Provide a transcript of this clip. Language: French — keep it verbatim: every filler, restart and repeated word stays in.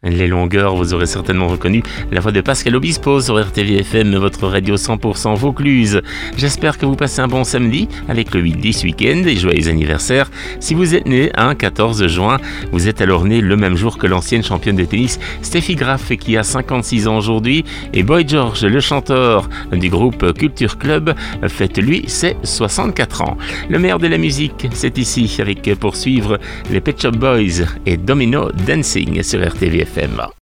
Les longueurs, vous aurez certainement reconnu la voix de Pascal Obispo sur R T V F M, votre radio cent pour cent Vaucluse. J'espère que vous passez un bon samedi avec le huit dix week-end et joyeux anniversaire. Si vous êtes né un quatorze juin, vous êtes alors né le même jour que l'ancienne championne de tennis Steffi Graf qui a cinquante-six ans aujourd'hui, et Boy George, le chanteur du groupe Culture Club, fête lui ses soixante-quatre ans. Le meilleur de la musique, c'est ici avec pour suivre les Pet Shop Boys et Domino Dancing sur R T V F M.